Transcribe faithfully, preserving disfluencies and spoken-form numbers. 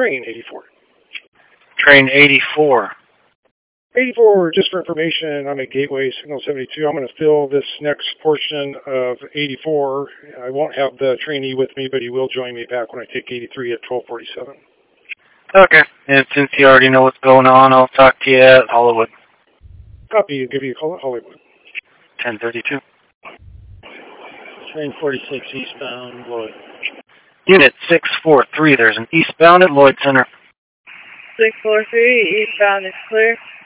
train eighty-four. Train eighty-four. eighty-four, just for information, I'm at Gateway Signal seventy-two. I'm going to fill this next portion of eighty-four. I won't have the trainee with me, but he will join me back when I take eighty-three at twelve forty-seven. Okay. And since you already know what's going on, I'll talk to you at Hollywood. Copy. Give you a call at Hollywood. ten thirty-two. Train forty-six eastbound, Lloyd. Unit six four three, there's an eastbound at Lloyd Center. six four three, eastbound is clear.